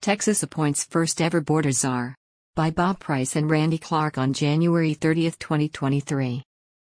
Texas appoints first ever border czar. By Bob Price and Randy Clark on January 30, 2023.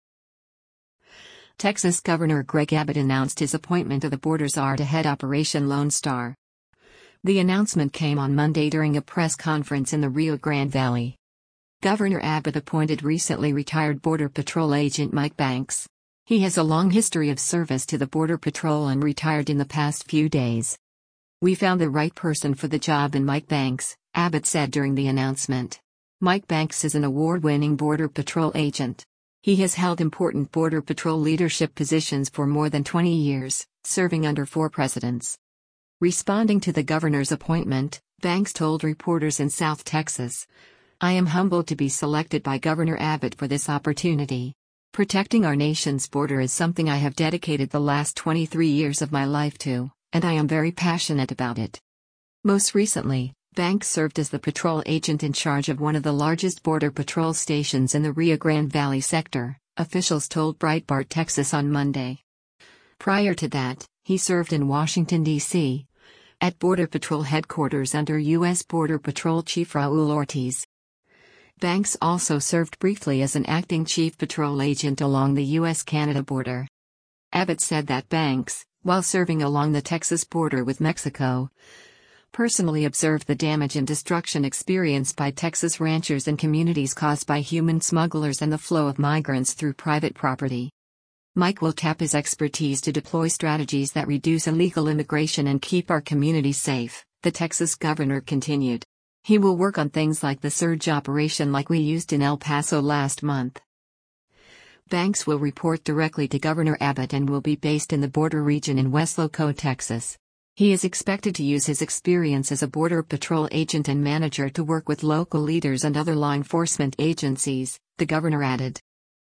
Texas Governor Greg Abbott announced his appointment of the border czar to head Operation Lone Star. The announcement came on Monday during a press conference in the Rio Grande Valley. Governor Abbott appointed recently retired Border Patrol agent Mike Banks. He has a long history of service to the Border Patrol and retired in the past few days. "We found the right person for the job in Mike Banks," Abbott said during the announcement. Mike Banks is an award-winning Border Patrol agent. He has held important Border Patrol leadership positions for more than 20 years, serving under 4 presidents. Responding to the governor's appointment, Banks told reporters in South Texas, "I am humbled to be selected by Governor Abbott for this opportunity. Protecting our nation's border is something I have dedicated the last 23 years of my life to, and I am very passionate about it." Most recently, Banks served as the patrol agent in charge of one of the largest Border Patrol stations in the Rio Grande Valley sector, officials told Breitbart Texas on Monday. Prior to that, he served in Washington, D.C., at Border Patrol headquarters under U.S. Border Patrol Chief Raul Ortiz. Banks also served briefly as an acting chief patrol agent along the U.S.-Canada border. Abbott said that Banks, while serving along the Texas border with Mexico, personally observed the damage and destruction experienced by Texas ranchers and communities caused by human smugglers and the flow of migrants through private property. Mike will tap his expertise to deploy strategies that reduce illegal immigration and keep our communities safe, the Texas governor continued. He will work on things like the surge operation like we used in El Paso last month. Banks will report directly to Governor Abbott and will be based in the border region in Weslaco, Texas. He is expected to use his experience as a Border Patrol agent and manager to work with local leaders and other law enforcement agencies, the governor added.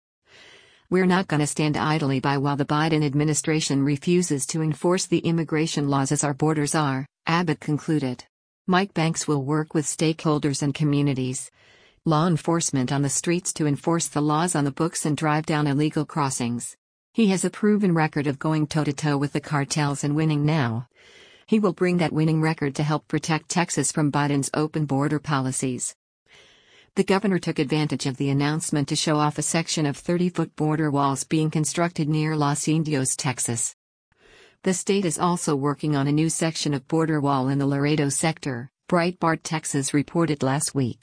"We're not going to stand idly by while the Biden administration refuses to enforce the immigration laws as our borders are," Abbott concluded. Mike Banks will work with stakeholders and communities, law enforcement on the streets to enforce the laws on the books and drive down illegal crossings. He has a proven record of going toe-to-toe with the cartels and winning now. He will bring that winning record to help protect Texas from Biden's open border policies. The governor took advantage of the announcement to show off a section of 30-foot border walls being constructed near Los Indios, Texas. The state is also working on a new section of border wall in the Laredo sector, Breitbart Texas reported last week.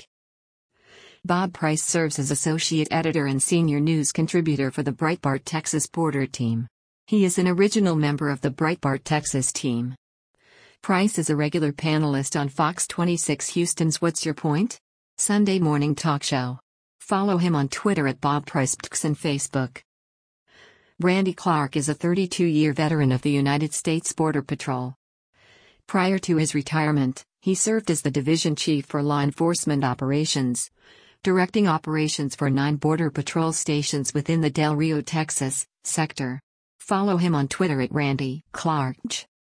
Bob Price serves as associate editor and senior news contributor for the Breitbart Texas border team. He is an original member of the Breitbart Texas team. Price is a regular panelist on Fox 26 Houston's What's Your Point? Sunday morning talk show. Follow him on Twitter at Bob Price and Facebook. Randy Clark is a 32-year veteran of the United States Border Patrol. Prior to his retirement, he served as the division chief for law enforcement operations, directing operations for 9 Border Patrol stations within the Del Rio, Texas, sector. Follow him on Twitter at Randy Clark.